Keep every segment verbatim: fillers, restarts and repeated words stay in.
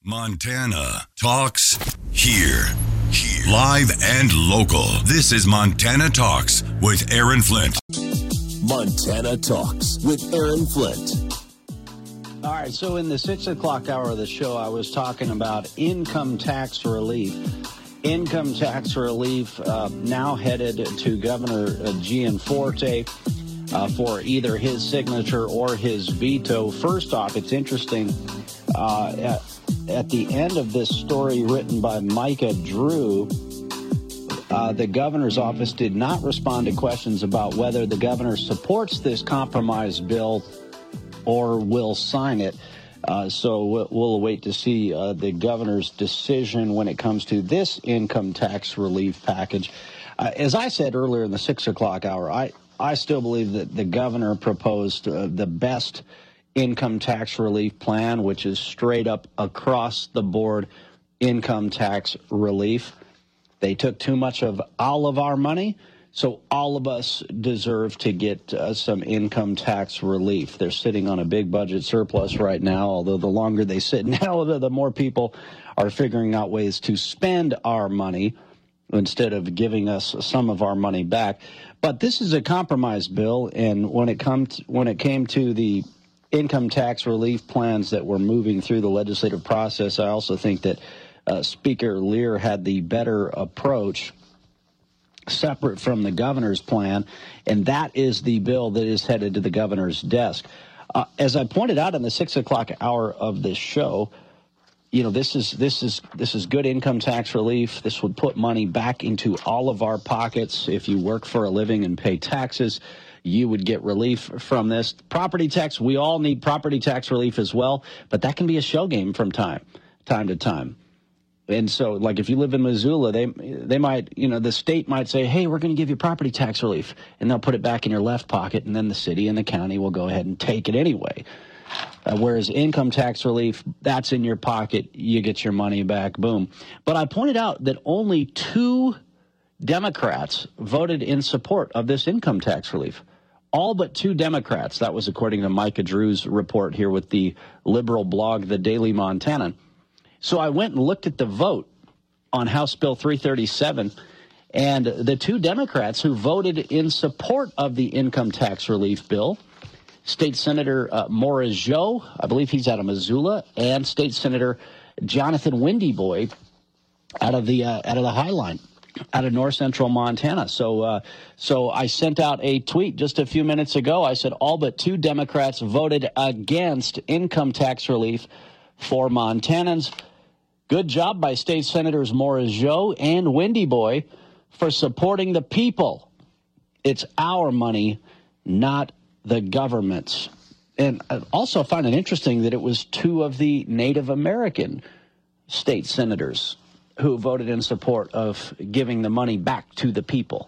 Montana Talks here. Here. Live and local. This is Montana Talks with Aaron Flint. Montana Talks with Aaron Flint. All right, so in the six o'clock hour of the show, I was talking about income tax relief. Income tax relief uh, now headed to Governor uh, Gianforte uh, for either his signature or his veto. First off, it's interesting. Uh, at, at the end of this story written by Micah Drew, uh, the governor's office did not respond to questions about whether the governor supports this compromise bill or will sign it. Uh, so we'll, we'll wait to see uh, the governor's decision when it comes to this income tax relief package. Uh, as I said earlier in the six o'clock hour, I, I still believe that the governor proposed uh, the best income tax relief plan, which is straight up across the board income tax relief. They took too much of all of our money, so all of us deserve to get uh, some income tax relief. They're sitting on a big budget surplus right now, although the longer they sit now, the more people are figuring out ways to spend our money instead of giving us some of our money back. But this is a compromise bill, and when it comes when it came to the income tax relief plans that were moving through the legislative process, I also think that uh, Speaker Lear had the better approach, separate from the governor's plan, and that is the bill that is headed to the governor's desk. Uh, as I pointed out in the six o'clock hour of this show, you know, this is this is this is good income tax relief. This would put money back into all of our pockets. If you work for a living and pay taxes, you would get relief from this. Property tax, we all need property tax relief as well, but that can be a shell game from time time to time. And so, like, if you live in Missoula, they they might, you know, the state might say, hey, we're going to give you property tax relief, and they'll put it back in your left pocket, and then the city and the county will go ahead and take it anyway. Uh, whereas income tax relief, that's in your pocket, you get your money back, boom. But I pointed out that only two Democrats voted in support of this income tax relief. All but two Democrats. That was according to Micah Drew's report here with the liberal blog, The Daily Montanan. So I went and looked at the vote on House Bill three thirty-seven, and the two Democrats who voted in support of the income tax relief bill, State Senator uh, Morris Joe, I believe he's out of Missoula, and State Senator Jonathan Windyboy out of the uh, out of the High Line, out of north central Montana. So uh, so I sent out a tweet just a few minutes ago. I said all but two Democrats voted against income tax relief for Montanans. Good job by State Senators Morris Joe and Windyboy for supporting the people. It's our money, not the government's. And I also find it interesting that it was two of the Native American state senators who voted in support of giving the money back to the people.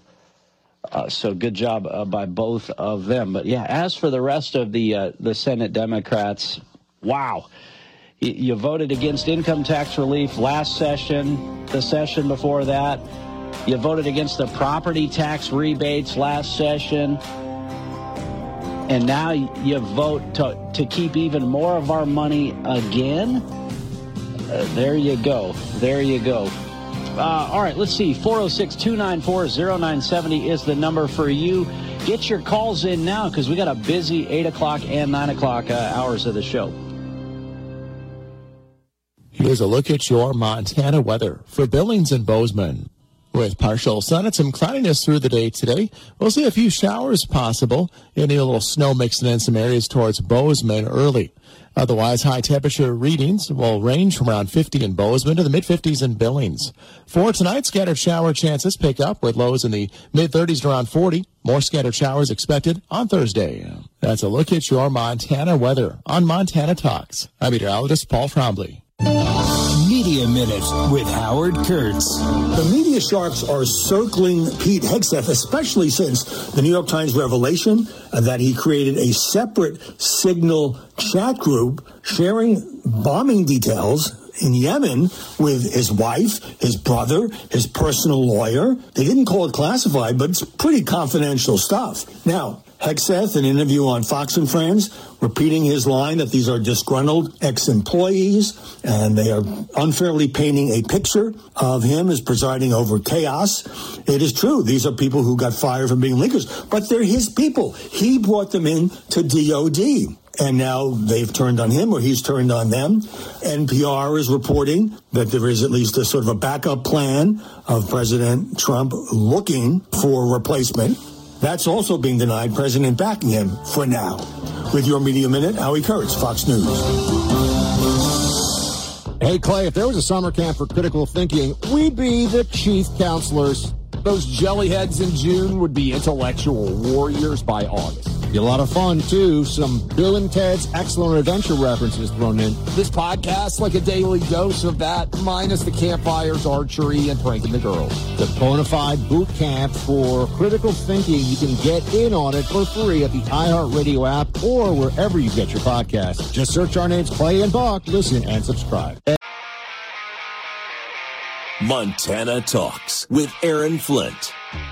Uh, so good job uh, by both of them. But, yeah, as for the rest of the uh, the Senate Democrats, wow. You, you voted against income tax relief last session, the session before that. You voted against the property tax rebates last session. And now you vote to, to keep even more of our money again. Uh, there you go. There you go. Uh, all right, let's see. four oh six, two nine four, oh nine seven oh is the number for you. Get your calls in now because we got a busy eight o'clock and nine o'clock uh, hours of the show. Here's a look at your Montana weather for Billings and Bozeman. With partial sun and some cloudiness through the day today, we'll see a few showers possible and a little snow mixing in some areas towards Bozeman early. Otherwise, high temperature readings will range from around fifty in Bozeman to the mid-fifties in Billings. For tonight, scattered shower chances pick up with lows in the mid-thirties to around forty. More scattered showers expected on Thursday. That's a look at your Montana weather on Montana Talks. I'm meteorologist Paul Trombley. Media Minute with Howard Kurtz. The media sharks are circling Pete Hegseth, especially since the New York Times revelation that he created a separate Signal chat group sharing bombing details in Yemen with his wife, his brother, his personal lawyer. They didn't call it classified, but it's pretty confidential stuff. Now, Hegseth, in an interview on Fox and Friends, repeating his line that these are disgruntled ex-employees and they are unfairly painting a picture of him as presiding over chaos. It is true. These are people who got fired from being leakers, but they're his people. He brought them in to D O D. And now they've turned on him, or he's turned on them. N P R is reporting that there is at least a sort of a backup plan of President Trump looking for a replacement. That's also being denied, President backing him for now. With your Media Minute, Howie Kurtz, Fox News. Hey, Clay, if there was a summer camp for critical thinking, we'd be the chief counselors. Those jellyheads in June would be intellectual warriors by August. Be a lot of fun, too. Some Bill and Ted's Excellent Adventure references thrown in. This podcast, like a daily dose of that, minus the campfires, archery, and pranking the girls. The bona fide boot camp for critical thinking. You can get in on it for free at the iHeartRadio app or wherever you get your podcasts. Just search our names, Clay and Buck. Listen and subscribe. Montana Talks with Aaron Flint.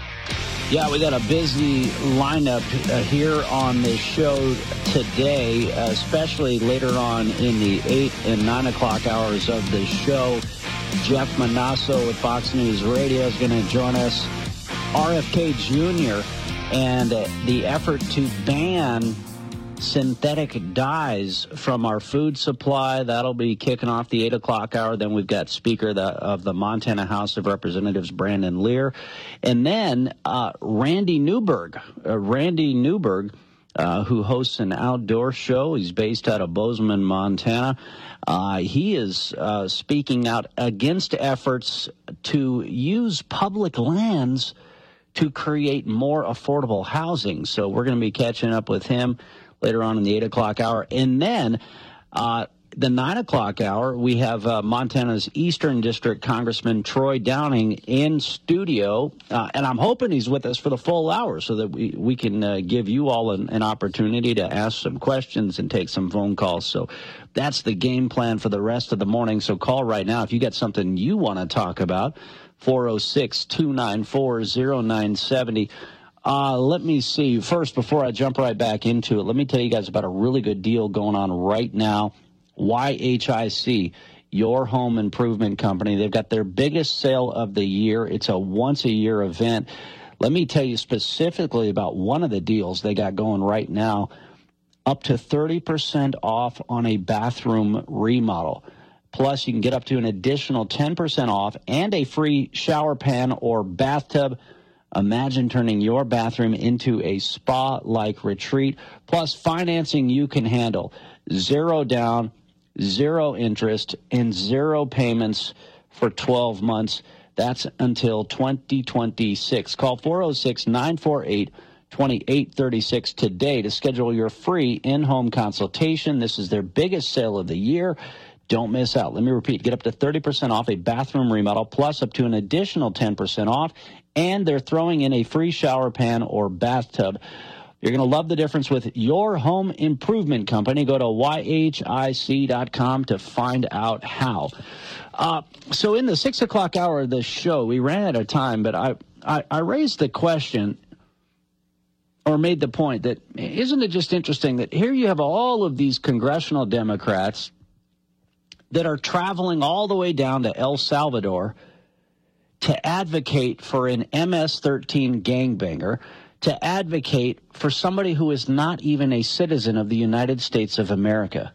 Yeah, we got a busy lineup uh, here on the show today, uh, especially later on in the eight and nine o'clock hours of the show. Jeff Manasso with Fox News Radio is going to join us. R F K Junior and uh, the effort to ban synthetic dyes from our food supply. That'll be kicking off the eight o'clock hour. Then we've got Speaker of the, of the Montana House of Representatives, Brandon Lear. And then uh, Randy Newberg. Uh, Randy Newberg, uh, who hosts an outdoor show. He's based out of Bozeman, Montana. Uh, he is uh, speaking out against efforts to use public lands to create more affordable housing. So we're going to be catching up with him later on in the eight o'clock hour. And then uh, the nine o'clock hour, we have uh, Montana's Eastern District Congressman Troy Downing in studio. Uh, and I'm hoping he's with us for the full hour so that we, we can uh, give you all an, an opportunity to ask some questions and take some phone calls. So that's the game plan for the rest of the morning. So call right now if you got something you want to talk about. four oh six, two nine four, oh nine seven oh. Uh, let me see. First, before I jump right back into it, let me tell you guys about a really good deal going on right now. Y H I C, Your Home Improvement Company. They've got their biggest sale of the year. It's a once-a-year event. Let me tell you specifically about one of the deals they got going right now. Up to thirty percent off on a bathroom remodel. Plus, you can get up to an additional ten percent off and a free shower pan or bathtub. Imagine turning your bathroom into a spa-like retreat, plus financing you can handle. Zero down, zero interest, and zero payments for twelve months. That's until twenty twenty-six. Call four oh six, nine four eight, two eight three six today to schedule your free in-home consultation. This is their biggest sale of the year. Don't miss out. Let me repeat. Get up to thirty percent off a bathroom remodel, plus up to an additional ten percent off. And they're throwing in a free shower pan or bathtub. You're going to love the difference with Your Home Improvement Company. Go to Y H I C dot com to find out how. Uh, so in the six o'clock hour of the show, we ran out of time, but I, I, I raised the question or made the point that isn't it just interesting that here you have all of these congressional Democrats that are traveling all the way down to El Salvador to advocate for an M S thirteen gangbanger, to advocate for somebody who is not even a citizen of the United States of America.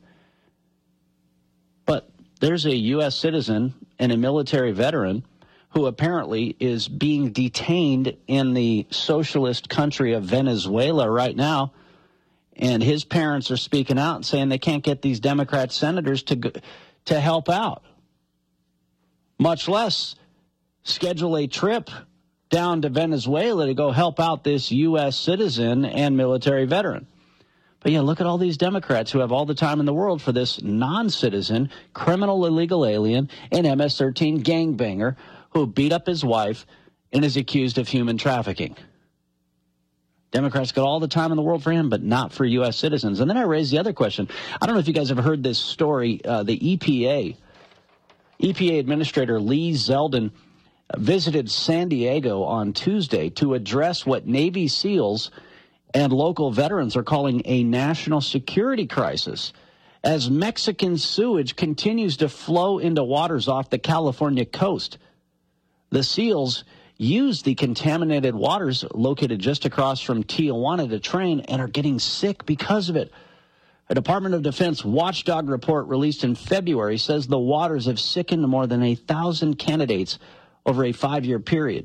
But there's a U S citizen and a military veteran who apparently is being detained in the socialist country of Venezuela right now, and his parents are speaking out and saying they can't get these Democrat senators to go, to help out, much less schedule a trip down to Venezuela to go help out this U S citizen and military veteran. But yeah, look at all these Democrats who have all the time in the world for this non-citizen, criminal illegal alien, and M S thirteen gangbanger who beat up his wife and is accused of human trafficking. Democrats got all the time in the world for him, but not for U S citizens. And then I raised the other question. I don't know if you guys have heard this story. Uh, the E P A, E P A Administrator Lee Zeldin visited San Diego on Tuesday to address what Navy SEALs And local veterans are calling a national security crisis as Mexican sewage continues to flow into waters off the California coast. The SEALs use the contaminated waters located just across from Tijuana to train and are getting sick because of it. A Department of Defense watchdog report released in February says the waters have sickened more than a thousand candidates over a five-year period.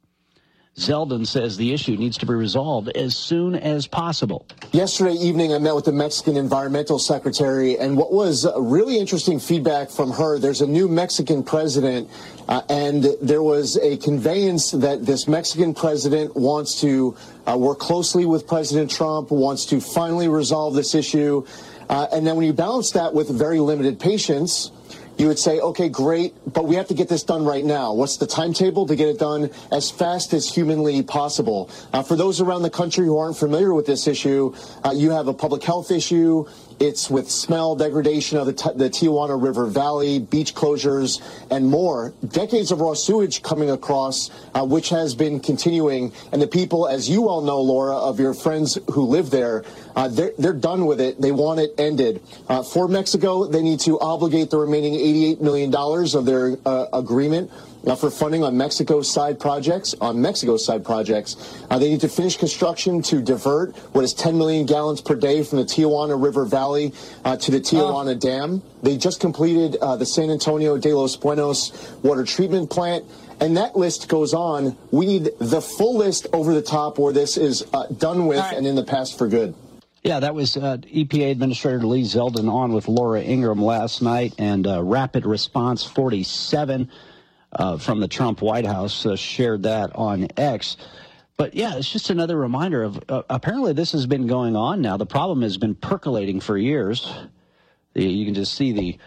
Zeldin says the issue needs to be resolved as soon as possible. Yesterday evening, I met with the Mexican environmental secretary, and what was really interesting feedback from her, there's a new Mexican president, uh, and there was a conveyance that this Mexican president wants to uh, work closely with President Trump, wants to finally resolve this issue. Uh, and then when you balance that with very limited patience, you would say, okay, great, but we have to get this done right now. What's the timetable to get it done as fast as humanly possible? Uh, for those around the country who aren't familiar with this issue, uh, you have a public health issue. It's with smell degradation of the, t- the Tijuana River Valley, beach closures, and more. Decades of raw sewage coming across, uh, which has been continuing. And the people, as you all know, Laura, of your friends who live there, uh, they're, they're done with it. They want it ended. Uh, for Mexico, they need to obligate the remaining eighty-eight million dollars of their uh, agreement Uh, for funding on Mexico's side projects, on Mexico's side projects. Uh, they need to finish construction to divert what is ten million gallons per day from the Tijuana River Valley uh, to the Tijuana oh. Dam. They just completed uh, the San Antonio de los Buenos water treatment plant. And that list goes on. We need the full list over the top where this is uh, done with right. and in the past for good. Yeah, that was uh, E P A Administrator Lee Zeldin on with Laura Ingraham last night, and uh, Rapid Response forty-seven uh, from the Trump White House uh, shared that on X. But, yeah, it's just another reminder of uh, apparently this has been going on now. The problem has been percolating for years. The, you can just see the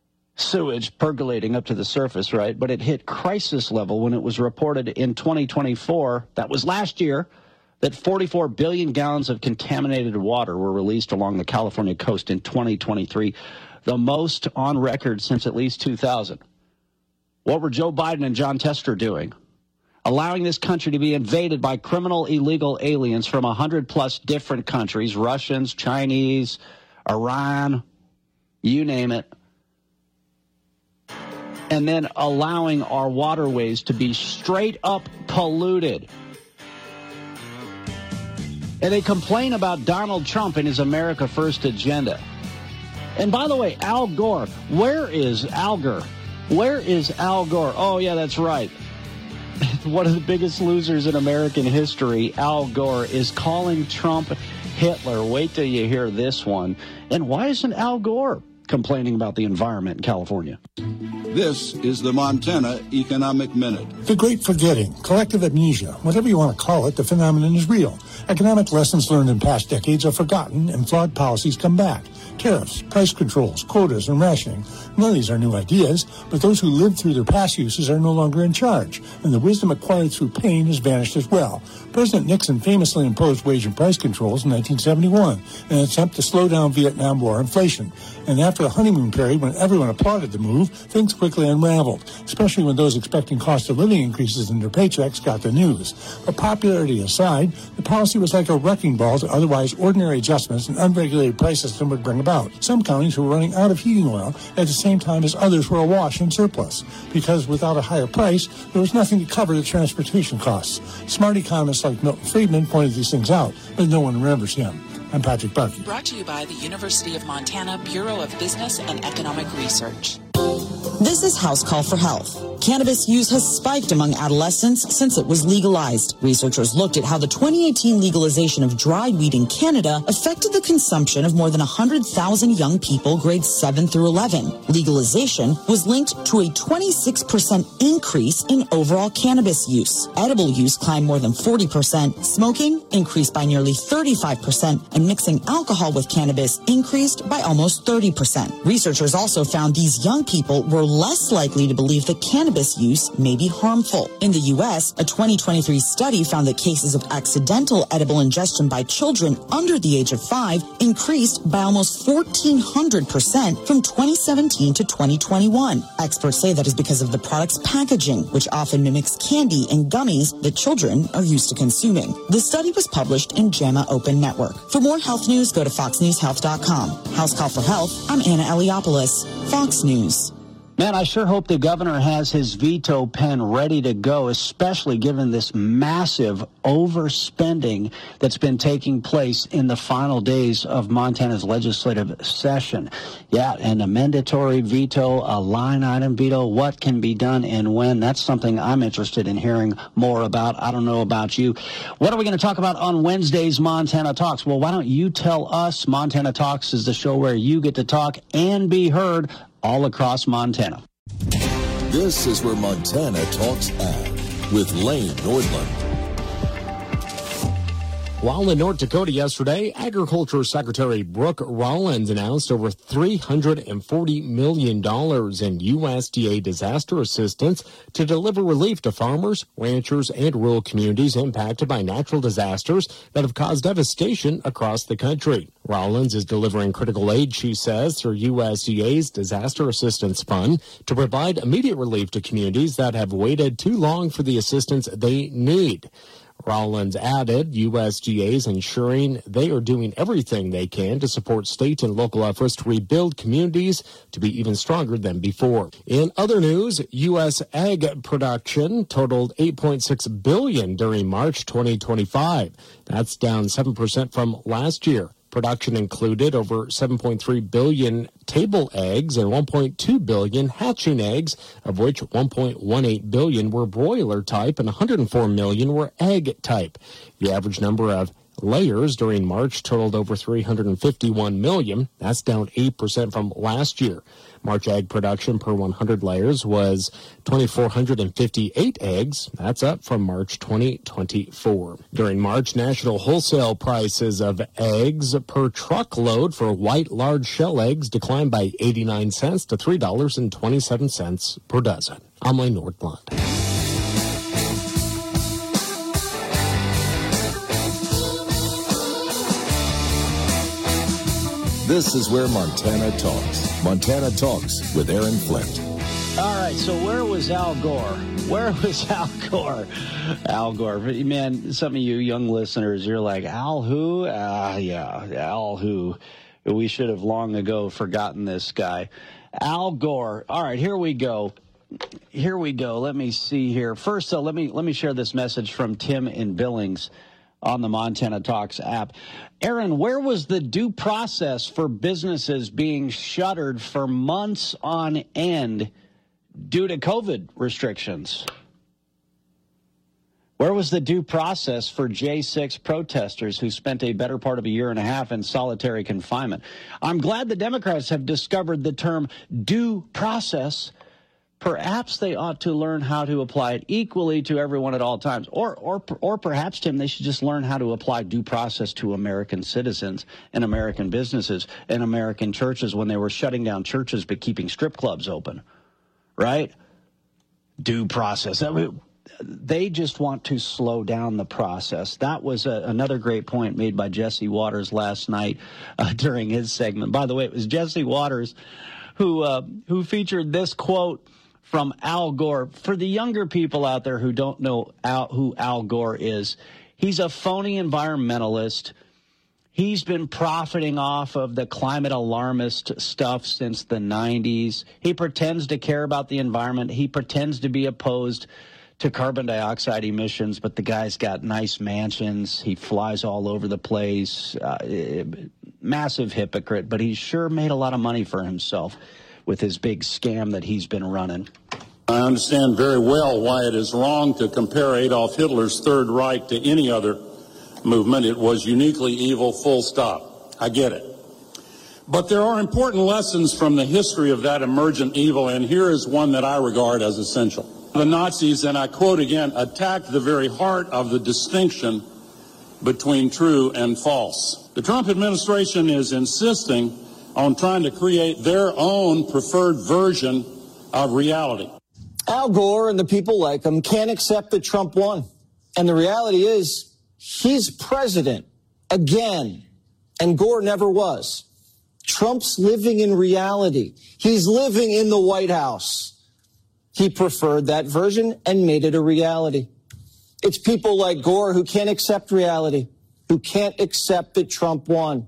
sewage percolating up to the surface, right? But it hit crisis level when it was reported in twenty twenty-four, that was last year, that forty-four billion gallons of contaminated water were released along the California coast in twenty twenty-three, the most on record since at least two thousand. What were Joe Biden and John Tester doing? Allowing this country to be invaded by criminal illegal aliens from one hundred plus different countries, Russians, Chinese, Iran, you name it. And then allowing our waterways to be straight up polluted. And they complain about Donald Trump and his America First agenda. And by the way, Al Gore, where is Al Gore? Where is Al Gore? Oh, yeah, that's right. One of the biggest losers in American history, Al Gore, is calling Trump Hitler. Wait till you hear this one. And why isn't Al Gore complaining about the environment in California? This is the Montana Economic Minute. The great forgetting, collective amnesia, whatever you want to call it, the phenomenon is real. Economic lessons learned in past decades are forgotten and flawed policies come back. Tariffs, price controls, quotas, and rationing. None of these are new ideas, but those who lived through their past uses are no longer in charge, and the wisdom acquired through pain has vanished as well. President Nixon famously imposed wage and price controls in nineteen seventy-one in an attempt to slow down Vietnam War inflation. And after a honeymoon period when everyone applauded the move, things quickly unraveled, especially when those expecting cost of living increases in their paychecks got the news. But popularity aside, the policy was like a wrecking ball to otherwise ordinary adjustments an unregulated price system would bring about. Some counties were running out of heating oil at the same time as others were awash in surplus, because without a higher price, there was nothing to cover the transportation costs. Smart economists like Milton Friedman pointed these things out, but no one remembers him. I'm Patrick Bucky. Brought to you by the University of Montana Bureau of Business and Economic Research. This is House Call for Health. Cannabis use has spiked among adolescents since it was legalized. Researchers looked at how the twenty eighteen legalization of dried weed in Canada affected the consumption of more than one hundred thousand young people grades seven through eleven. Legalization was linked to a twenty-six percent increase in overall cannabis use. Edible use climbed more than forty percent. Smoking increased by nearly thirty-five percent, and mixing alcohol with cannabis increased by almost thirty percent. Researchers also found these young people were less likely to believe that cannabis cannabis use may be harmful. In the U S, a twenty twenty-three study found that cases of accidental edible ingestion by children under the age of five increased by almost fourteen hundred percent from twenty seventeen to twenty twenty-one. Experts say that is because of the product's packaging, which often mimics candy and gummies that children are used to consuming. The study was published in JAMA Open Network. For more health news, go to fox news health dot com. House Call for Health, I'm Anna Eliopoulos, Fox News. Man, I sure hope the governor has his veto pen ready to go, especially given this massive overspending that's been taking place in the final days of Montana's legislative session. Yeah, and a mandatory veto, a line item veto, what can be done and when? That's something I'm interested in hearing more about. I don't know about you. What are we going to talk about on Wednesday's Montana Talks? Well, why don't you tell us? Montana Talks is the show where you get to talk and be heard all across Montana. This is where Montana Talks Ag with Lane Nordlund. While in North Dakota yesterday, Agriculture Secretary Brooke Rollins announced over three hundred forty million dollars in U S D A disaster assistance to deliver relief to farmers, ranchers, and rural communities impacted by natural disasters that have caused devastation across the country. Rollins is delivering critical aid, she says, through U S D A's Disaster Assistance Fund to provide immediate relief to communities that have waited too long for the assistance they need. Rollins added U S D A is ensuring they are doing everything they can to support state and local efforts to rebuild communities to be even stronger than before. In other news, U S ag production totaled eight point six billion dollars during March twenty twenty-five. That's down seven percent from last year. Production included over seven point three billion table eggs and one point two billion hatching eggs, of which one point one eight billion were broiler type and one hundred four million were egg type. The average number of layers during March totaled over three hundred fifty-one million. That's down eight percent from last year. March egg production per one hundred layers was two thousand four hundred fifty-eight eggs. That's up from March twenty twenty-four. During March, national wholesale prices of eggs per truckload for white large shell eggs declined by eighty-nine cents to three dollars and twenty-seven cents per dozen. I'm Lane Nordlund. This is where Montana talks. Montana Talks with Aaron Flint. All right, so where was Al Gore? Where was Al Gore? Al Gore. Man, some of you young listeners, you're like, Al who? Ah, uh, yeah, Al who? We should have long ago forgotten this guy. Al Gore. All right, here we go. Here we go. Let me see here. First, though, let me let me share this message from Tim in Billings on the Montana Talks app. Aaron, where was the due process for businesses being shuttered for months on end due to COVID restrictions? Where was the due process for J six protesters who spent a better part of a year and a half in solitary confinement? I'm glad the Democrats have discovered the term due process. Perhaps they ought to learn how to apply it equally to everyone at all times. Or, or, or perhaps, Tim, they should just learn how to apply due process to American citizens and American businesses and American churches when they were shutting down churches but keeping strip clubs open, right? Due process. I mean, they just want to slow down the process. That was a, another great point made by Jesse Waters last night uh, during his segment. By the way, it was Jesse Waters who uh, who featured this quote from Al Gore. For the younger people out there who don't know Al, who Al Gore is, he's a phony environmentalist. He's been profiting off of the climate alarmist stuff since the nineties. He pretends to care about the environment. He pretends to be opposed to carbon dioxide emissions, but the guy's got nice mansions. He flies all over the place. Uh, massive hypocrite, but he's sure made a lot of money for himself with his big scam that he's been running. I understand very well why it is wrong to compare Adolf Hitler's Third Reich to any other movement. It was uniquely evil, full stop. I get it. But there are important lessons from the history of that emergent evil, and here is one that I regard as essential. The Nazis, and I quote again, attacked the very heart of the distinction between true and false. The Trump administration is insisting on trying to create their own preferred version of reality. Al Gore and the people like him can't accept that Trump won. And the reality is, he's president again, and Gore never was. Trump's living in reality. He's living in the White House. He preferred that version and made it a reality. It's people like Gore who can't accept reality, who can't accept that Trump won.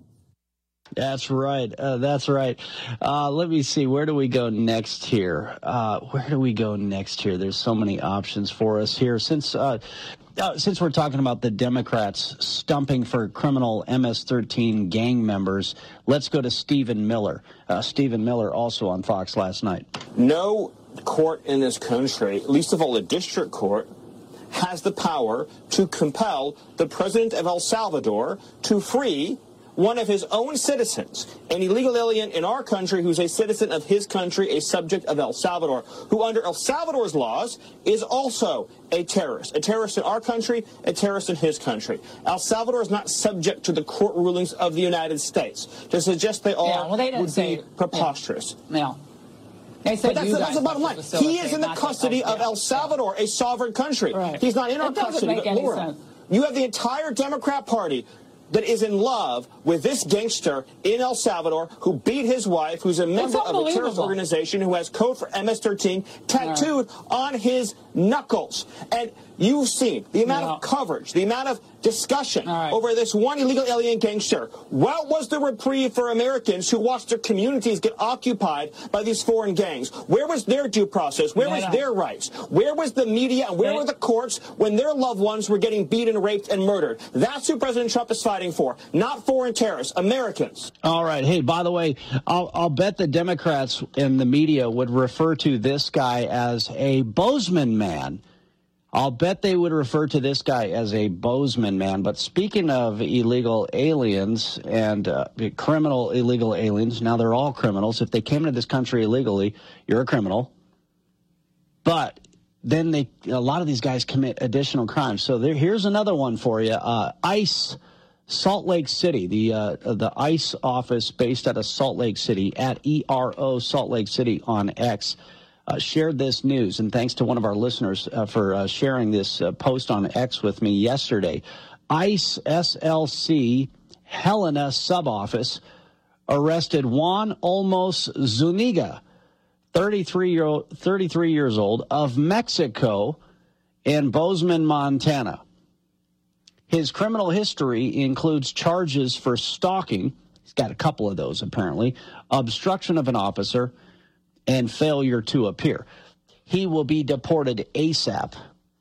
That's right. Uh, that's right. Uh, let me see. Where do we go next here? Uh, where do we go next here? There's so many options for us here. Since uh, uh, since we're talking about the Democrats stumping for criminal M S thirteen gang members, let's go to Stephen Miller. Uh, Stephen Miller also on Fox last night. No court in this country, least of all a district court, has the power to compel the president of El Salvador to free one of his own citizens, an illegal alien in our country who's a citizen of his country, a subject of El Salvador, who under El Salvador's laws is also a terrorist. A terrorist in our country, a terrorist in his country. El Salvador is not subject to the court rulings of the United States. To suggest they are yeah, well, they would say, be preposterous. Yeah. yeah. They said but that's, you that's the bottom line. He is in the custody yeah. of El Salvador, a sovereign country. Right. He's not in our it doesn't custody. Make But any Laura, sense. you have the entire Democrat Party that is in love with this gangster in El Salvador who beat his wife, who's a member of a terrorist organization, who has code for M S thirteen tattooed right. on his knuckles. And you've seen the amount yeah. of coverage, the amount of discussion right. over this one illegal alien gangster. What was the reprieve for Americans who watched their communities get occupied by these foreign gangs? Where was their due process? Where yeah, was yeah. their rights? Where was the media and where yeah. were the courts when their loved ones were getting beaten, raped, and murdered? That's who President Trump is fighting for, not foreign terrorists, Americans. All right. Hey, by the way, I'll, I'll bet the Democrats and the media would refer to this guy as a Bozeman man. I'll bet they would refer to this guy as a Bozeman man. But speaking of illegal aliens and uh, criminal illegal aliens, now they're all criminals. If they came into this country illegally, you're a criminal. But then they, a lot of these guys commit additional crimes. So there, here's another one for you. Uh, ICE, Salt Lake City, the uh, the ICE office based out of Salt Lake City, at E R O Salt Lake City on X. Uh, shared this news, and thanks to one of our listeners uh, for uh, sharing this uh, post on X with me yesterday. ICE S L C Helena suboffice arrested Juan Olmos Zuniga, thirty-three years old, of Mexico in Bozeman, Montana. His criminal history includes charges for stalking. He's got a couple of those, apparently. Obstruction of an officer and failure to appear. He will be deported ASAP.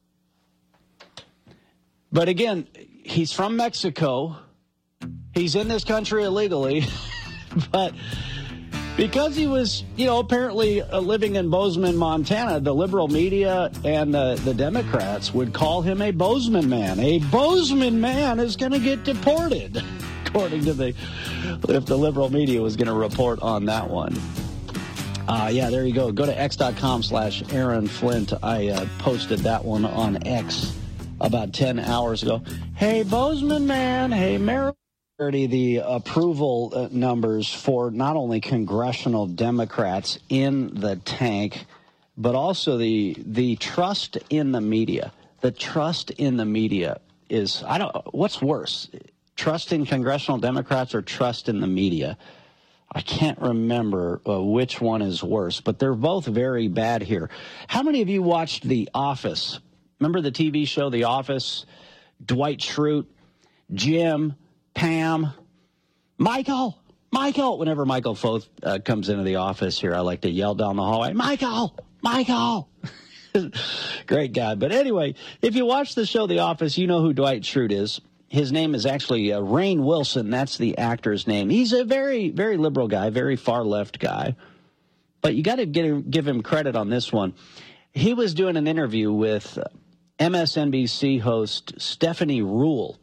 But again, he's from Mexico. He's in this country illegally. But because he was, you know, apparently uh, living in Bozeman, Montana, the liberal media and uh, the Democrats would call him a Bozeman man. A Bozeman man is going to get deported, according to the, if the liberal media was going to report on that one. Uh, yeah, there you go. Go to x.com slash Aaron Flint. I uh, posted that one on X about ten hours ago. Hey, Bozeman man. Hey, Maryland. The approval uh, numbers for not only congressional Democrats in the tank, but also the the trust in the media. The trust in the media is, I don't, what's worse? Trust in congressional Democrats or trust in the media? I can't remember uh, which one is worse, but they're both very bad here. How many of you watched The Office? Remember the T V show The Office? Dwight Schrute, Jim, Pam, Michael, Michael. Whenever Michael Foth uh, comes into the office here, I like to yell down the hallway, Michael, Michael. Great guy. But anyway, if you watch the show The Office, you know who Dwight Schrute is. His name is actually uh, Rainn Wilson. That's the actor's name. He's a very, very liberal guy, very far-left guy. But you got to give him credit on this one. He was doing an interview with M S N B C host Stephanie Ruhle.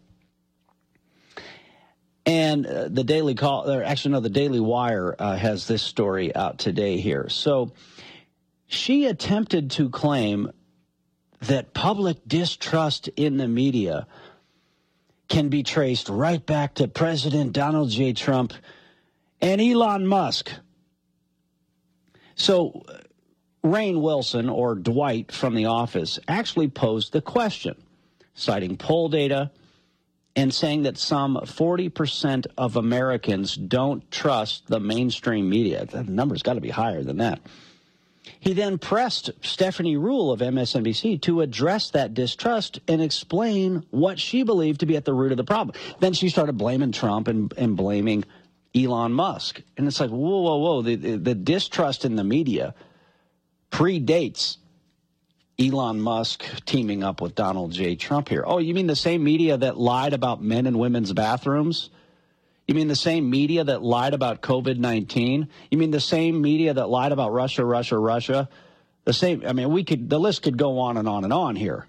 And uh, the Daily Call, or actually, no, the Daily Wire uh, has this story out today here. So she attempted to claim that public distrust in the media can be traced right back to President Donald J. Trump and Elon Musk. So Rainn Wilson, or Dwight from The Office, actually posed the question, citing poll data and saying that some forty percent of Americans don't trust the mainstream media. The number's got to be higher than that. He then pressed Stephanie Ruhle of M S N B C to address that distrust and explain what she believed to be at the root of the problem. Then she started blaming Trump and, and blaming Elon Musk. And it's like, whoa, whoa, whoa, the, the, the distrust in the media predates Elon Musk teaming up with Donald J. Trump here. Oh, you mean the same media that lied about men and women's bathrooms? You mean the same media that lied about COVID nineteen? You mean the same media that lied about Russia, Russia, Russia? The same, I mean, we could, the list could go on and on and on here.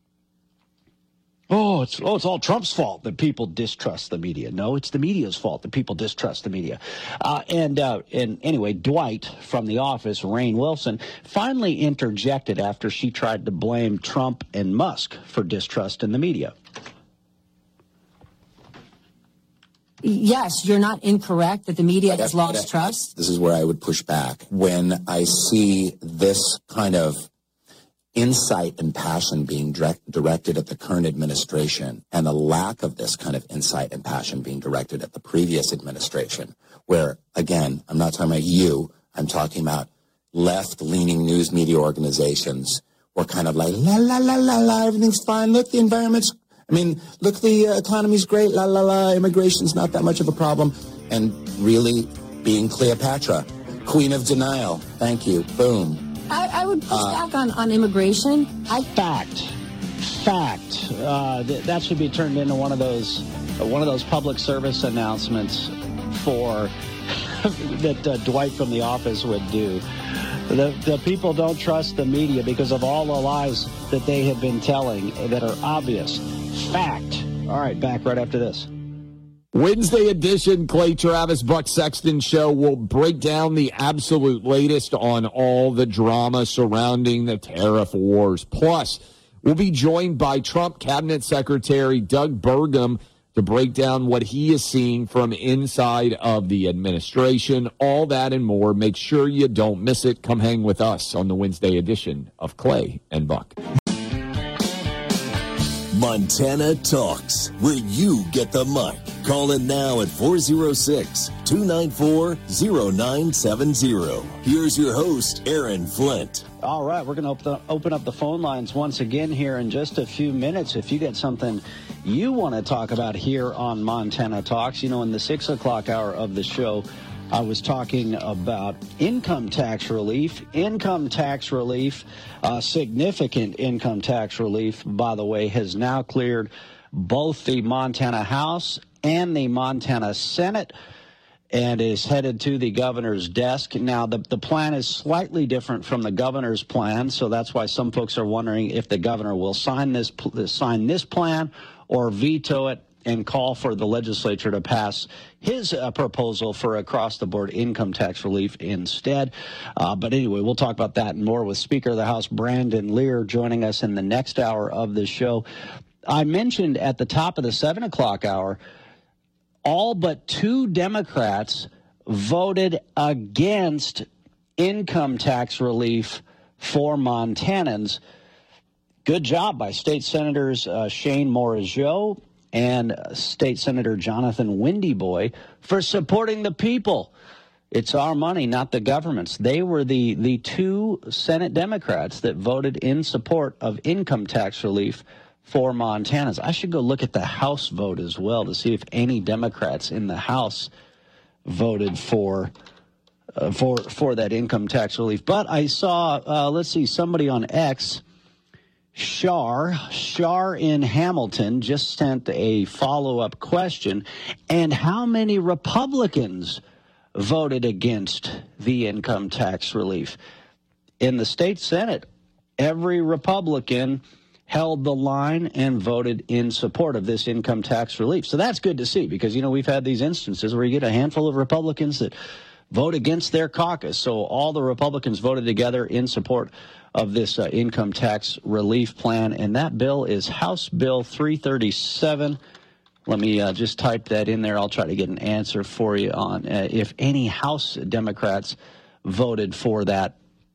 Oh, it's oh, it's all Trump's fault that people distrust the media. No, it's the media's fault that people distrust the media. Uh, and uh, and anyway, Dwight from The Office, Rainn Wilson, finally interjected after she tried to blame Trump and Musk for distrust in the media. Yes, you're not incorrect that the media has lost trust. This is where I would push back. When I see this kind of insight and passion being direct, directed at the current administration, and the lack of this kind of insight and passion being directed at the previous administration, where, again, I'm not talking about you, I'm talking about left-leaning news media organizations were kind of like, la, la, la, la, la, everything's fine, look, the environment's, I mean, look, the uh, economy's great, la, la, la, immigration's not that much of a problem, and really being Cleopatra, queen of denial, thank you, boom. I, I would push uh, back on, on immigration. I Fact. Fact. Uh, th- that should be turned into one of those uh, one of those public service announcements for that uh, Dwight from The Office would do. The, the people don't trust the media because of all the lies that they have been telling that are obvious. Fact. All right, back right after this. Wednesday edition, Clay Travis, Buck Sexton Show will break down the absolute latest on all the drama surrounding the tariff wars. Plus, we'll be joined by Trump Cabinet Secretary Doug Burgum to break down what he is seeing from inside of the administration. All that and more. Make sure you don't miss it. Come hang with us on the Wednesday edition of Clay and Buck. Montana Talks, where you get the mic. Call in now at four oh six, two nine four, oh nine seven oh. Here's your host, Aaron Flint. All right, we're going to open up the phone lines once again here in just a few minutes. If you got something you want to talk about here on Montana Talks, you know, in the six o'clock hour of the show, I was talking about income tax relief. Income tax relief, uh, significant income tax relief, by the way, has now cleared both the Montana House and the Montana Senate and is headed to the governor's desk. Now, the, the plan is slightly different from the governor's plan, so that's why some folks are wondering if the governor will sign this, sign this plan or veto it and call for the legislature to pass his uh, proposal for across-the-board income tax relief instead. Uh, but anyway, we'll talk about that and more with Speaker of the House Brandon Lear joining us in the next hour of the show. I mentioned at the top of the seven o'clock hour, all but two Democrats voted against income tax relief for Montanans. Good job by State Senators uh, Shane Morageau and State Senator Jonathan Windyboy for supporting the people. It's our money, not the government's. They were the, the two Senate Democrats that voted in support of income tax relief for Montanans. I should go look at the House vote as well to see if any Democrats in the House voted for uh, for for that income tax relief. But I saw, uh, let's see, somebody on X, Shar, Shar in Hamilton, just sent a follow-up question. And how many Republicans voted against the income tax relief? In the state Senate, every Republican held the line and voted in support of this income tax relief. So that's good to see because, you know, we've had these instances where you get a handful of Republicans that vote against their caucus. So all the Republicans voted together in support of this uh, income tax relief plan. And that bill is House Bill three thirty-seven. Let me uh, just type that in there. I'll try to get an answer for you on uh, if any House Democrats voted for that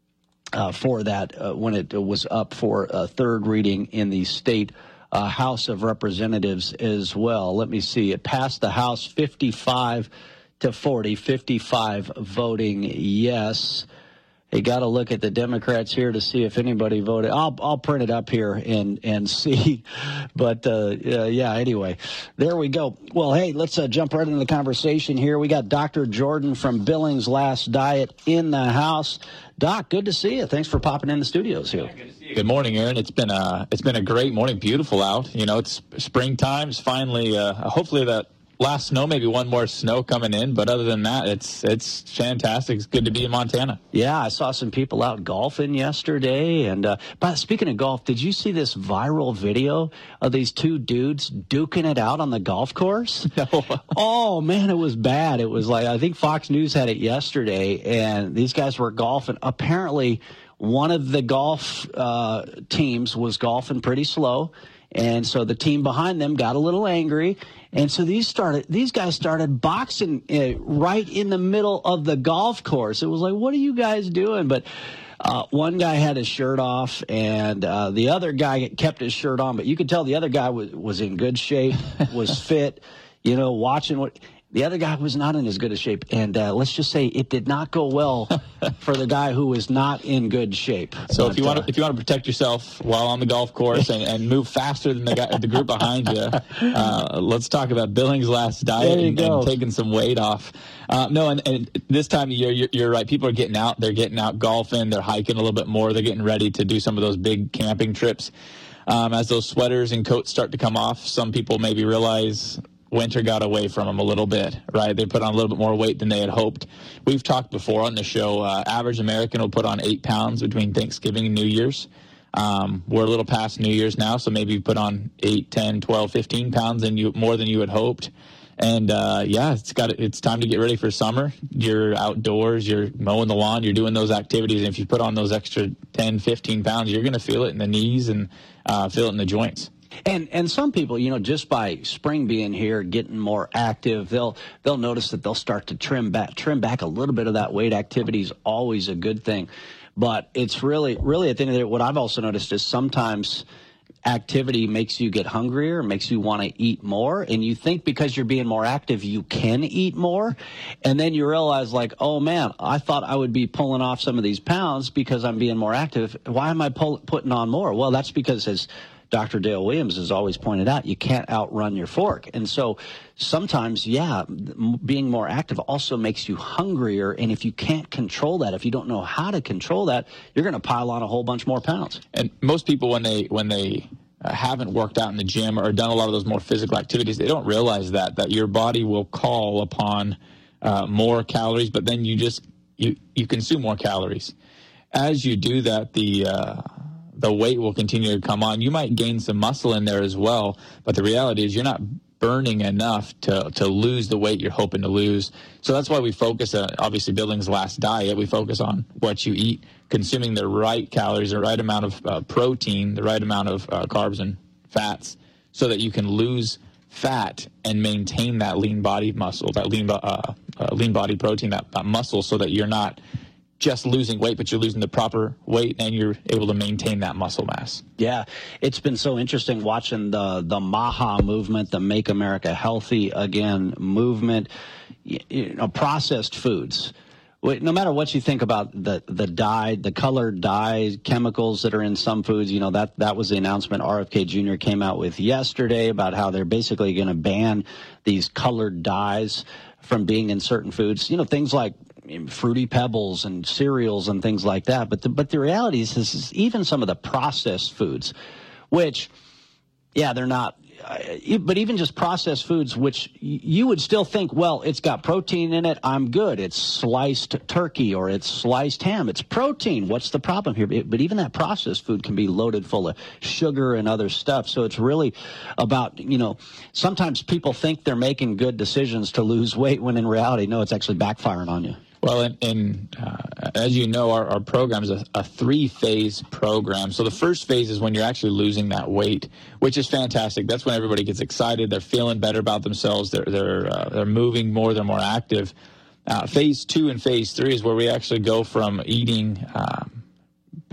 uh, for that uh, when it was up for a third reading in the state uh, House of Representatives as well. Let me see. It passed the House fifty-five to forty, fifty-five voting yes. You got to look at the Democrats here to see if anybody voted. I'll I'll print it up here and and see. But uh, uh, yeah, anyway, there we go. Well, hey, let's uh, jump right into the conversation here. We got Doctor Jordan from Billings Last Diet in the house. Doc, good to see you. Thanks for popping in the studios here. Yeah, good to see you. Good morning, Aaron. It's been a it's been a great morning. Beautiful out. You know, it's springtime. It's finally uh, hopefully that. Last snow, maybe one more snow coming in, but other than that, it's it's fantastic. It's good to be in Montana. Yeah, I saw some people out golfing yesterday. And uh, but speaking of golf, did you see this viral video of these two dudes duking it out on the golf course? No. Oh, man, it was bad. It was like, I think Fox News had it yesterday, and these guys were golfing. Apparently, one of the golf uh, teams was golfing pretty slow. And so the team behind them got a little angry. And so these started, these guys started boxing uh, right in the middle of the golf course. It was like, what are you guys doing? But uh, one guy had his shirt off, and uh, the other guy kept his shirt on. But you could tell the other guy was, was in good shape, was fit, you know, watching what. The other guy was not in as good a shape, and uh, let's just say it did not go well for the guy who was not in good shape. So but, if you want uh, to if you want to protect yourself while on the golf course and, and move faster than the guy, the group behind you, uh, let's talk about Billings Last Diet and, and taking some weight off. Uh, no, and, and this time of year, you're, you're right. People are getting out. They're getting out golfing. They're hiking a little bit more. They're getting ready to do some of those big camping trips. Um, as those sweaters and coats start to come off, some people maybe realize winter got away from them a little bit, right? They put on a little bit more weight than they had hoped. We've talked before on the show, uh, average American will put on eight pounds between Thanksgiving and New Year's. Um, we're a little past New Year's now, so maybe you put on eight, ten, twelve, fifteen pounds and you more than you had hoped. And, uh, yeah, it's got it's time to get ready for summer. You're outdoors, you're mowing the lawn, you're doing those activities. And if you put on those extra ten, fifteen pounds, you're going to feel it in the knees and uh, feel it in the joints. And and some people, you know, just by spring being here, getting more active, they'll they'll notice that they'll start to trim back trim back a little bit of that weight. Activity is always a good thing, but it's really really at the end of the day, what I've also noticed is sometimes activity makes you get hungrier, makes you want to eat more, and you think because you're being more active you can eat more, and then you realize like, oh man, I thought I would be pulling off some of these pounds because I'm being more active. Why am I pull, putting on more? Well, that's because as Doctor Dale Williams has always pointed out, you can't outrun your fork. And so sometimes, yeah, being more active also makes you hungrier. And if you can't control that, if you don't know how to control that, you're going to pile on a whole bunch more pounds. And most people, when they when they uh, haven't worked out in the gym or done a lot of those more physical activities, they don't realize that, that your body will call upon uh, more calories, but then you just, you, you consume more calories. As you do that, the... Uh, the weight will continue to come on. You might gain some muscle in there as well, but the reality is you're not burning enough to, to lose the weight you're hoping to lose. So that's why we focus on, obviously, Billings Last Diet. We focus on what you eat, consuming the right calories, the right amount of uh, protein, the right amount of uh, carbs and fats, so that you can lose fat and maintain that lean body muscle, that lean, uh, uh, lean body protein, that, that muscle, so that you're not just losing weight, but you're losing the proper weight and you're able to maintain that muscle mass. Yeah, it's been so interesting watching the the MAHA movement, the Make America Healthy Again movement. You know, processed foods. No matter what you think about the the dye, the colored dye chemicals that are in some foods, you know, that that was the announcement R F K Junior came out with yesterday about how they're basically going to ban these colored dyes from being in certain foods. You know, things like Fruity Pebbles and cereals and things like that. But the, but the reality is, is, is even some of the processed foods, which, yeah, they're not, uh, but even just processed foods, which you would still think, well, it's got protein in it, I'm good. It's sliced turkey or it's sliced ham. It's protein. What's the problem here? But even that processed food can be loaded full of sugar and other stuff. So it's really about, you know, sometimes people think they're making good decisions to lose weight when in reality, no, it's actually backfiring on you. Well, and, and uh, as you know, our, our program is a, a three-phase program. So the first phase is when you're actually losing that weight, which is fantastic. That's when everybody gets excited. They're feeling better about themselves. They're they're uh, they're moving more. They're more active. Uh, phase two and phase three is where we actually go from eating um,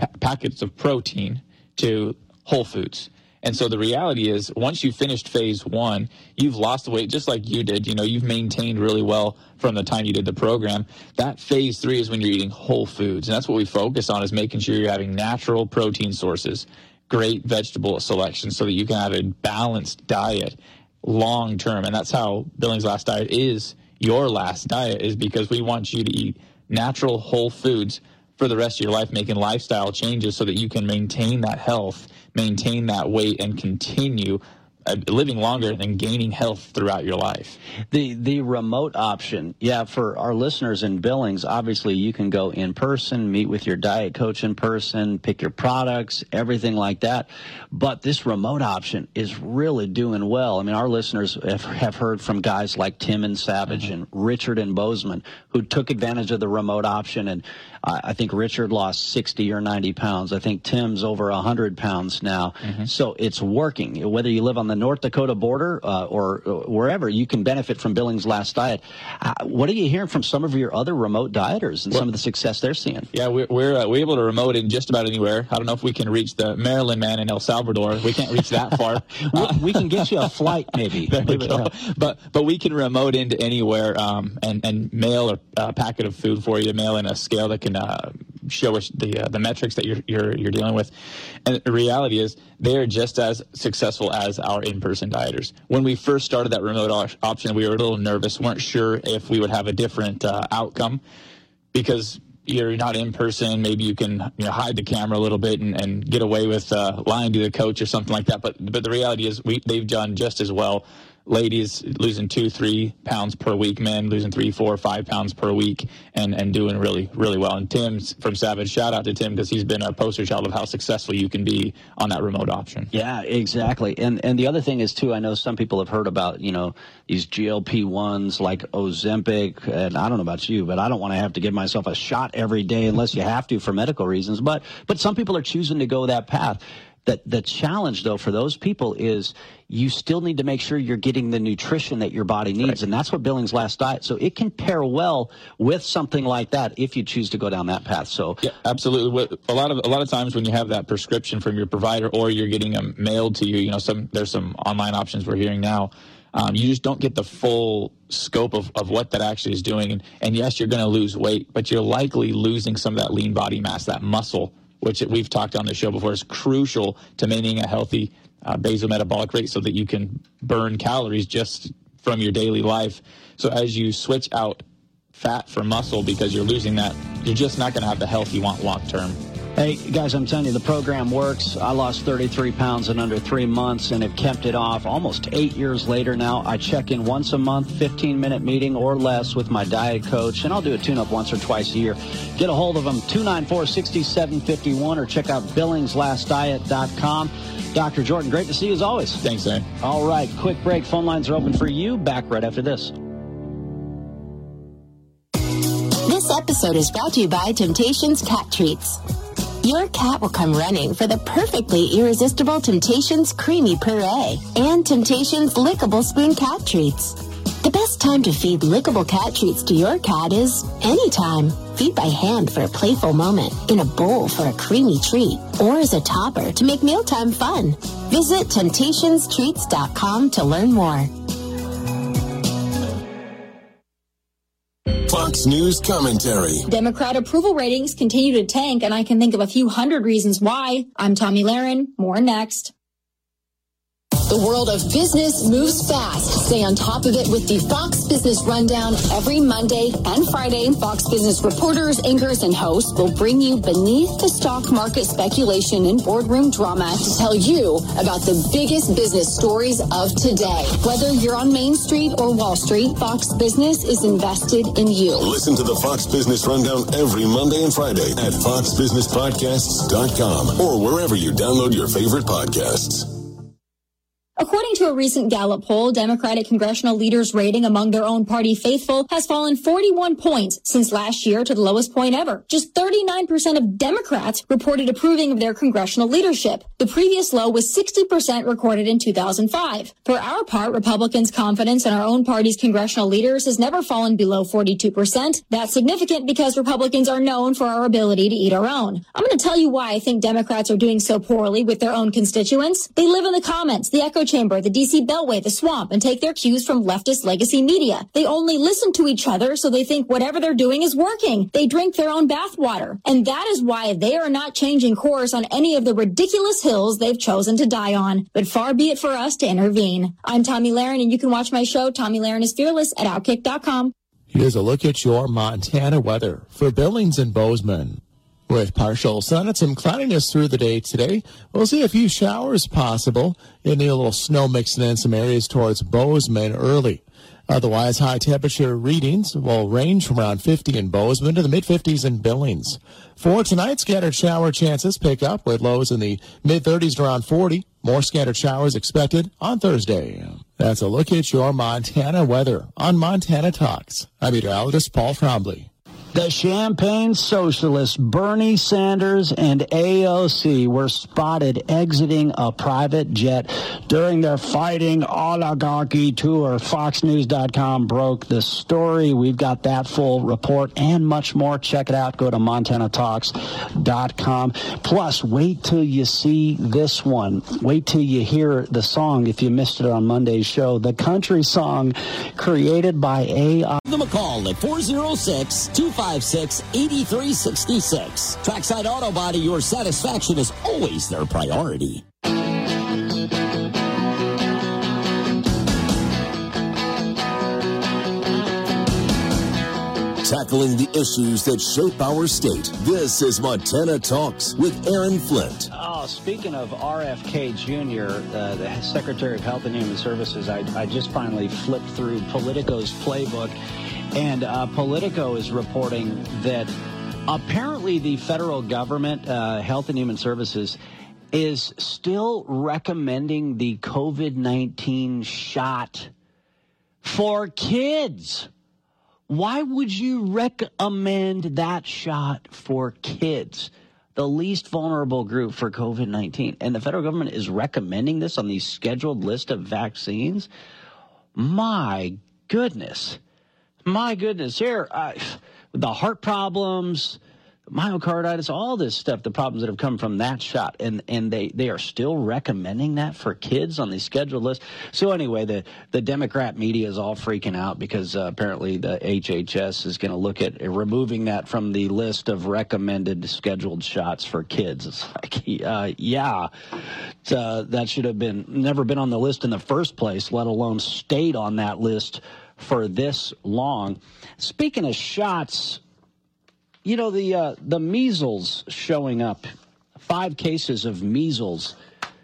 pa- packets of protein to Whole Foods. And so the reality is, once you finished phase one, you've lost weight just like you did. You know, you've maintained really well from the time you did the program. That phase three is when you're eating whole foods. And that's what we focus on, is making sure you're having natural protein sources, great vegetable selection, so that you can have a balanced diet long term. And that's how Billings Last Diet is your last diet, is because we want you to eat natural whole foods for the rest of your life, making lifestyle changes so that you can maintain that health, maintain that weight, and continue uh, living longer and gaining health throughout your life. The the remote option, yeah, for our listeners in Billings, obviously you can go in person, meet with your diet coach in person, pick your products, everything like that. But this remote option is really doing well. I mean, our listeners have, have heard from guys like Tim and Savage mm-hmm. and Richard and Bozeman, who took advantage of the remote option. And uh, I think Richard lost sixty or ninety pounds. I think Tim's over one hundred pounds now. Mm-hmm. So it's working. Whether you live on the North Dakota border uh, or uh, wherever, you can benefit from Billings Last Diet. Uh, what are you hearing from some of your other remote dieters and well, some of the success they're seeing? Yeah, we're we're, uh, we're able to remote in just about anywhere. I don't know if we can reach the Maryland man in El Salvador. We can't reach that far. uh, we can get you a flight, maybe. There we go. But but we can remote into anywhere um, and and mail a packet of food for you. Mail in a scale that can uh, show us the uh, the metrics that you're you're you're dealing with. And the reality is, they are just as successful as our in-person dieters. When we first started that remote option, we were a little nervous, weren't sure if we would have a different uh, outcome, because you're not in person. Maybe you can you know, hide the camera a little bit and, and get away with uh, lying to the coach or something like that. But but the reality is, we they've done just as well. Ladies losing two, three pounds per week. Men losing three, four, five pounds per week, and, and doing really, really well. And Tim from Savage, shout out to Tim, because he's been a poster child of how successful you can be on that remote option. Yeah, exactly. And and the other thing is, too, I know some people have heard about, you know, these G L P ones like Ozempic. And I don't know about you, but I don't want to have to give myself a shot every day unless you have to for medical reasons. But but some people are choosing to go that path. The, the challenge, though, for those people is you still need to make sure you're getting the nutrition that your body needs, right. And that's what Billings Last Diet. So it can pair well with something like that if you choose to go down that path. So yeah, absolutely. A lot of a lot of times when you have that prescription from your provider, or you're getting them mailed to you, you know, some there's some online options we're hearing now. Um, you just don't get the full scope of, of what that actually is doing. And, and yes, you're going to lose weight, but you're likely losing some of that lean body mass, that muscle, which we've talked on the show before, is crucial to maintaining a healthy uh, basal metabolic rate so that you can burn calories just from your daily life. So as you switch out fat for muscle because you're losing that, you're just not going to have the health you want long term. Hey, guys, I'm telling you, the program works. I lost thirty-three pounds in under three months and have kept it off almost eight years later now. I check in once a month, fifteen-minute meeting or less with my diet coach, and I'll do a tune-up once or twice a year. Get a hold of them, two nine four, six seven five one, or check out billings last diet dot com. Doctor Jordan, great to see you as always. Thanks, Aaron. All right, quick break. Phone lines are open for you. Back right after this. This episode is brought to you by Temptations Cat Treats. Your cat will come running for the perfectly irresistible Temptations Creamy Puree and Temptations Lickable Spoon Cat Treats. The best time to feed lickable cat treats to your cat is anytime. Feed by hand for a playful moment, in a bowl for a creamy treat, or as a topper to make mealtime fun. Visit temptations treats dot com to learn more. Fox News commentary. Democrat approval ratings continue to tank, and I can think of a few hundred reasons why. I'm Tommy Lahren. More next. The world of business moves fast. Stay on top of it with the Fox Business Rundown every Monday and Friday. Fox Business reporters, anchors, and hosts will bring you beneath the stock market speculation and boardroom drama to tell you about the biggest business stories of today. Whether you're on Main Street or Wall Street, Fox Business is invested in you. Listen to the Fox Business Rundown every Monday and Friday at fox business podcasts dot com or wherever you download your favorite podcasts. According to a recent Gallup poll, Democratic congressional leaders' rating among their own party faithful has fallen forty-one points since last year to the lowest point ever. Just thirty-nine percent of Democrats reported approving of their congressional leadership. The previous low was sixty percent recorded in two thousand five. For our part, Republicans' confidence in our own party's congressional leaders has never fallen below forty-two percent. That's significant because Republicans are known for our ability to eat our own. I'm going to tell you why I think Democrats are doing so poorly with their own constituents. They live in the comments, the echo chamber, the D C Beltway, the swamp, and take their cues from leftist legacy media. They only listen to each other, so they think whatever they're doing is working. They drink their own bathwater. And that is why they are not changing course on any of the ridiculous hills they've chosen to die on. But far be it for us to intervene. I'm Tommy Lahren, and you can watch my show, Tommy Lahren is Fearless, at Outkick dot com. Here's a look at your Montana weather for Billings and Bozeman. With partial sun and some cloudiness through the day today, we'll see a few showers possible and a little snow mixing in some areas towards Bozeman early. Otherwise, high temperature readings will range from around fifty in Bozeman to the mid-fifties in Billings. For tonight, scattered shower chances pick up with lows in the mid-thirties to around forty. More scattered showers expected on Thursday. That's a look at your Montana weather on Montana Talks. I'm meteorologist Paul Trombley. The Champagne Socialists, Bernie Sanders and A O C, were spotted exiting a private jet during their Fighting Oligarchy tour. Fox News dot com broke the story. We've got that full report and much more. Check it out. Go to Montana Talks dot com. Plus, wait till you see this one. Wait till you hear the song, if you missed it on Monday's show. The country song created by A I. Give them a call at four oh six, two five six, eight three six six. Trackside Auto Body, your satisfaction is always their priority. Tackling the issues that shape our state. This is Montana Talks with Aaron Flint. Oh, speaking of R F K Junior, uh, the Secretary of Health and Human Services, I, I just finally flipped through Politico's playbook, and uh, Politico is reporting that apparently the federal government, uh, Health and Human Services, is still recommending the COVID nineteen shot for kids. Why would you recommend that shot for kids, the least vulnerable group for COVID nineteen? And the federal government is recommending this on the scheduled list of vaccines? My goodness. My goodness. Here, uh, the heart problems, myocarditis, all this stuff, the problems that have come from that shot, and and they, they are still recommending that for kids on the scheduled list. So anyway, the, the Democrat media is all freaking out because uh, apparently the H H S is going to look at removing that from the list of recommended scheduled shots for kids. It's like, uh, yeah, uh, that should have been never been on the list in the first place, let alone stayed on that list for this long. Speaking of shots, you know, the uh, the measles showing up, five cases of measles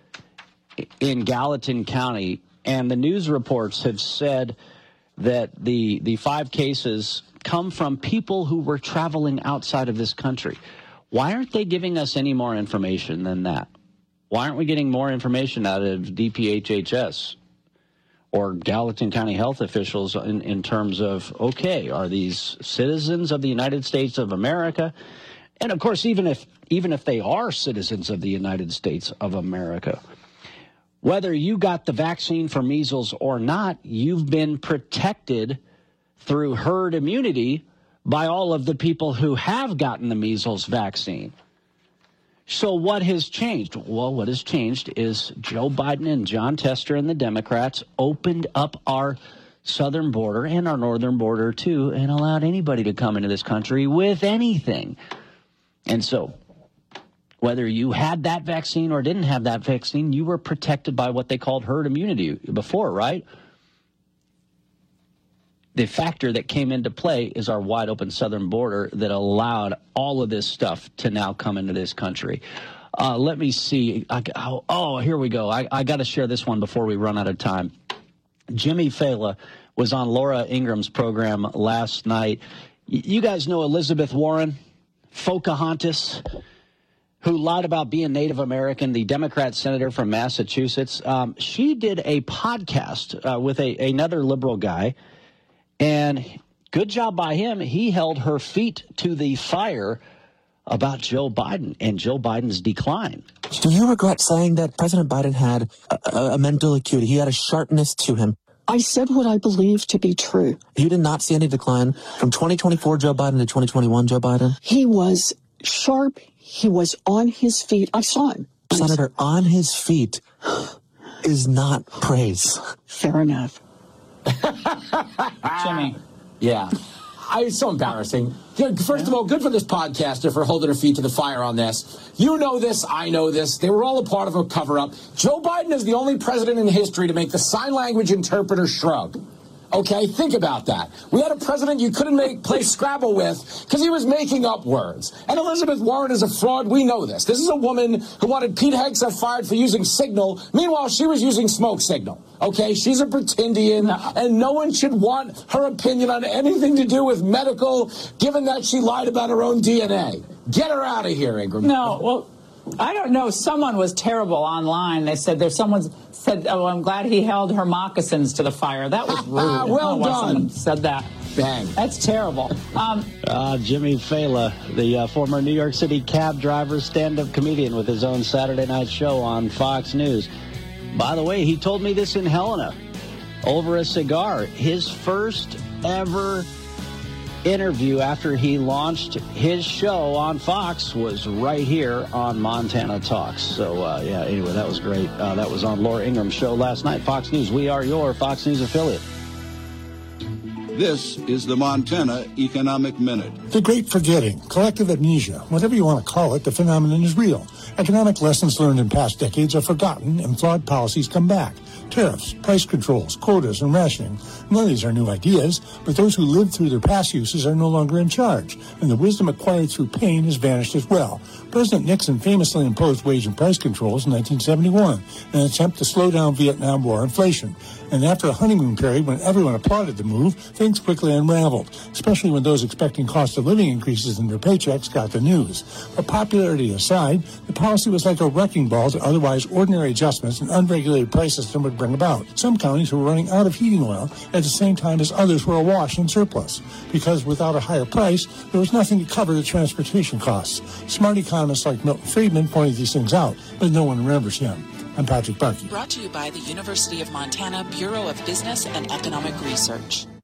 in Gallatin County, and the news reports have said that the the five cases come from people who were traveling outside of this country. Why aren't they giving us any more information than that? Why aren't we getting more information out of D P H H S or Gallatin County health officials in, in terms of, okay, are these citizens of the United States of America? And, of course, even if even if they are citizens of the United States of America, whether you got the vaccine for measles or not, you've been protected through herd immunity by all of the people who have gotten the measles vaccine. So what has changed? Well, what has changed is Joe Biden and John Tester and the Democrats opened up our southern border and our northern border, too, and allowed anybody to come into this country with anything. And so whether you had that vaccine or didn't have that vaccine, you were protected by what they called herd immunity before, right? The factor that came into play is our wide open southern border that allowed all of this stuff to now come into this country. Uh, let me see. I, oh, oh, here we go. I, I got to share this one before we run out of time. Jimmy Fallon was on Laura Ingram's program last night. Y- you guys know Elizabeth Warren, Pocahontas. who lied about being Native American, the Democrat senator from Massachusetts. Um, she did a podcast uh, with a, another liberal guy, and good job by him. He held her feet to the fire about Joe Biden and Joe Biden's decline. Do you regret saying that President Biden had a, a mental acuity? He had a sharpness to him. I said what I believe to be true. You did not see any decline from twenty twenty-four Joe Biden to twenty twenty-one Joe Biden? He was sharp. He was on his feet. I saw him. Senator, on his feet is not praise. Fair enough. Jimmy. Yeah. I, it's so embarrassing. First of all, good for this podcaster for holding her feet to the fire on this. You know this. I know this. They were all a part of a cover-up. Joe Biden is the only president in history to make the sign language interpreter shrug. Okay, think about that. We had a president you couldn't make play Scrabble with because he was making up words. And Elizabeth Warren is a fraud. We know this. This is a woman who wanted Pete Hegseth fired for using Signal. Meanwhile, she was using Smoke Signal. Okay, she's a pretendian, and no one should want her opinion on anything to do with medical, given that she lied about her own D N A. Get her out of here, Ingram. No, well, I don't know. Someone was terrible online. They said there's someone said, oh, I'm glad he held her moccasins to the fire. That was rude. Well done. Someone said that. Bang. That's terrible. Um, uh, Jimmy Fallon, the uh, former New York City cab driver, stand-up comedian with his own Saturday night show on Fox News. By the way, he told me this in Helena over a cigar. His first ever interview after he launched his show on Fox was right here on Montana Talks. So, uh, yeah, anyway, that was great. Uh, that was on Laura Ingram's show last night. Fox News, we are your Fox News affiliate. This is the Montana Economic Minute. The great forgetting, collective amnesia, whatever you want to call it, the phenomenon is real. Economic lessons learned in past decades are forgotten and flawed policies come back. Tariffs, price controls, quotas, and rationing. None of these are new ideas, but those who lived through their past uses are no longer in charge, and the wisdom acquired through pain has vanished as well. President Nixon famously imposed wage and price controls in nineteen seventy-one in an attempt to slow down Vietnam War inflation. And after a honeymoon period when everyone applauded the move, things quickly unraveled, especially when those expecting cost of living increases in their paychecks got the news. But popularity aside, the policy was like a wrecking ball to otherwise ordinary adjustments an unregulated price system would bring about. Some counties were running out of heating oil at the same time as others were awash in surplus, because without a higher price, there was nothing to cover the transportation costs. Smart economists like Milton Friedman pointed these things out, but no one remembers him. I'm Patrick Bucky. Brought to you by the University of Montana Bureau of Business and Economic Research.